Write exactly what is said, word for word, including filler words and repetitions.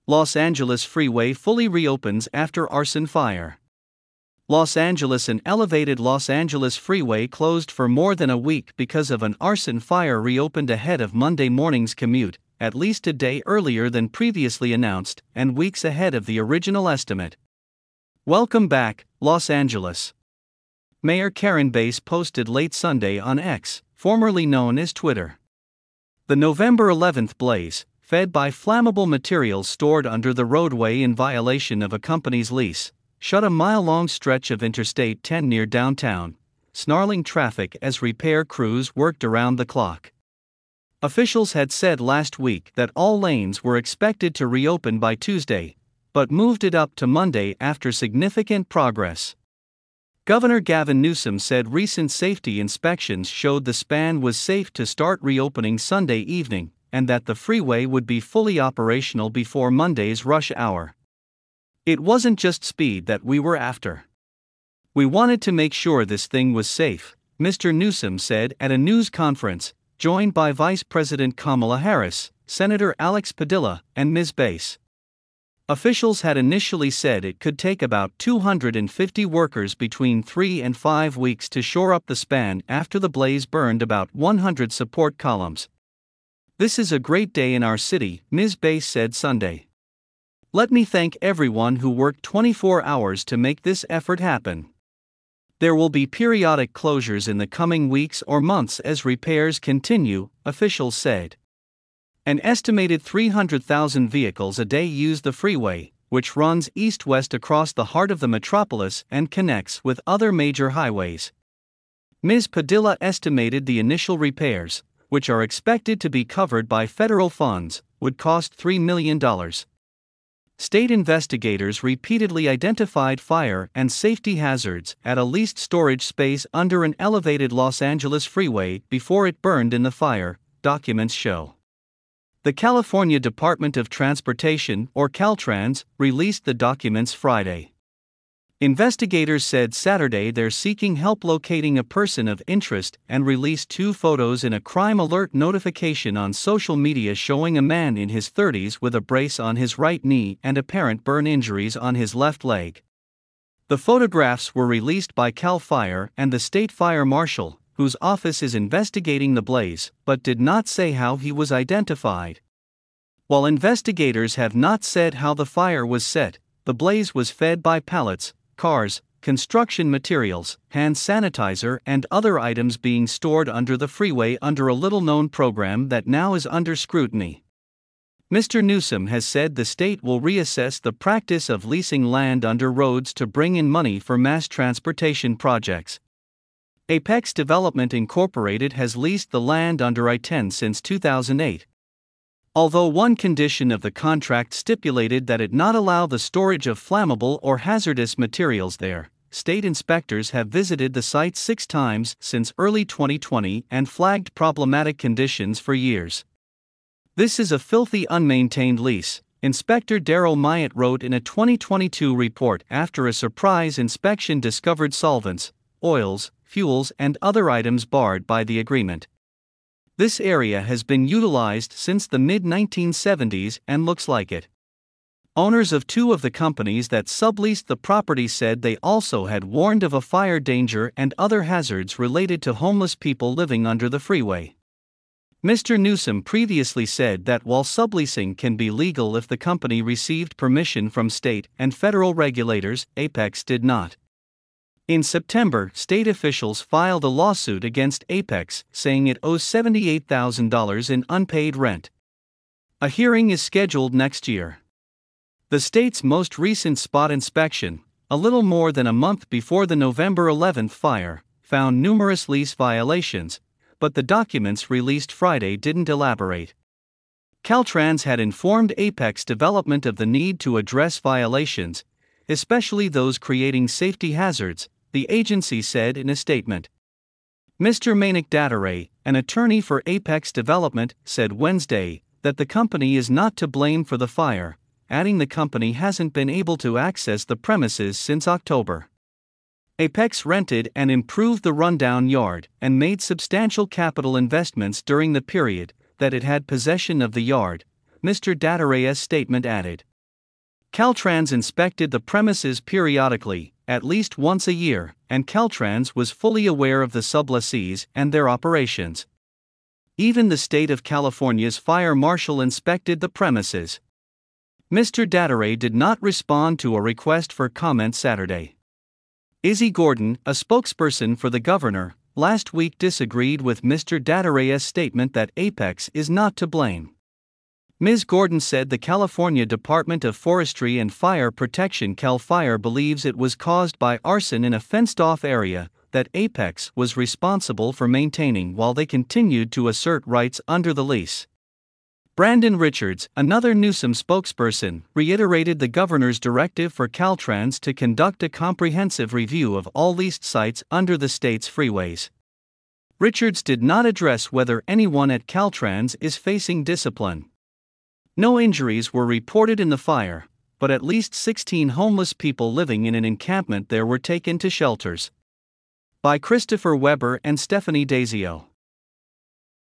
Los Angeles freeway fully reopens after arson fire. Los Angeles and elevated Los Angeles freeway closed for more than a week because of an arson fire reopened ahead of Monday morning's commute, at least a day earlier than previously announced and weeks ahead of the original estimate. Welcome back, Los Angeles. Mayor Karen Bass posted late Sunday on X, formerly known as Twitter. The November eleventh blaze, fed by flammable materials stored under the roadway in violation of a company's lease, shut a mile-long stretch of Interstate ten near downtown, snarling traffic as repair crews worked around the clock. Officials had said last week that all lanes were expected to reopen by Tuesday, but moved it up to Monday after significant progress. Governor Gavin Newsom said recent safety inspections showed the span was safe to start reopening Sunday evening, and that the freeway would be fully operational before Monday's rush hour. It wasn't just speed that we were after. We wanted to make sure this thing was safe, Mister Newsom said at a news conference, joined by Vice President Kamala Harris, Senator Alex Padilla, and Miz Bass. Officials had initially said it could take about two hundred fifty workers between three and five weeks to shore up the span after the blaze burned about one hundred support columns. "This is a great day in our city," Miz Bass said Sunday. "Let me thank everyone who worked twenty-four hours to make this effort happen. There will be periodic closures in the coming weeks or months as repairs continue," officials said. An estimated three hundred thousand vehicles a day use the freeway, which runs east-west across the heart of the metropolis and connects with other major highways. Miz Padilla estimated the initial repairs, which are expected to be covered by federal funds, would cost three million dollars. State investigators repeatedly identified fire and safety hazards at a leased storage space under an elevated Los Angeles freeway before it burned in the fire, documents show. The California Department of Transportation, or Caltrans, released the documents Friday. Investigators said Saturday they're seeking help locating a person of interest and released two photos in a crime alert notification on social media showing a man in his thirties with a brace on his right knee and apparent burn injuries on his left leg. The photographs were released by CAL FIRE and the state fire marshal, whose office is investigating the blaze, but did not say how he was identified. While investigators have not said how the fire was set, the blaze was fed by pallets, cars, construction materials, hand sanitizer, and other items being stored under the freeway under a little-known program that now is under scrutiny. Mister Newsom has said the state will reassess the practice of leasing land under roads to bring in money for mass transportation projects. Apex Development Incorporated has leased the land under I ten since two thousand eight. Although one condition of the contract stipulated that it not allow the storage of flammable or hazardous materials there, state inspectors have visited the site six times since early twenty twenty and flagged problematic conditions for years. "This is a filthy unmaintained lease," Inspector Daryl Myatt wrote in a twenty twenty-two report after a surprise inspection discovered solvents, oils, fuels, and other items barred by the agreement. "This area has been utilized since the mid nineteen seventies and looks like it." Owners of two of the companies that subleased the property said they also had warned of a fire danger and other hazards related to homeless people living under the freeway. Mister Newsom previously said that while subleasing can be legal if the company received permission from state and federal regulators, Apex did not. In September, state officials filed a lawsuit against Apex, saying it owes seventy-eight thousand dollars in unpaid rent. A hearing is scheduled next year. The state's most recent spot inspection, a little more than a month before the November eleventh fire, found numerous lease violations, but the documents released Friday didn't elaborate. Caltrans had informed Apex Development of the need to address violations, especially those creating safety hazards, the agency said in a statement. Mister Manik Dataray, an attorney for Apex Development, said Wednesday that the company is not to blame for the fire, adding the company hasn't been able to access the premises since October. Apex rented and improved the rundown yard and made substantial capital investments during the period that it had possession of the yard, Mister Dataray's statement added. Caltrans inspected the premises periodically, at least once a year, and Caltrans was fully aware of the sublessees and their operations. Even the state of California's fire marshal inspected the premises. Mister Dattare did not respond to a request for comment Saturday. Izzy Gordon, a spokesperson for the governor, last week disagreed with Mister Dattare's statement that Apex is not to blame. Miz Gordon said the California Department of Forestry and Fire Protection CAL FIRE believes it was caused by arson in a fenced-off area that Apex was responsible for maintaining while they continued to assert rights under the lease. Brandon Richards, another Newsom spokesperson, reiterated the governor's directive for Caltrans to conduct a comprehensive review of all leased sites under the state's freeways. Richards did not address whether anyone at Caltrans is facing discipline. No injuries were reported in the fire, but at least sixteen homeless people living in an encampment there were taken to shelters. By Christopher Weber and Stephanie Dazio.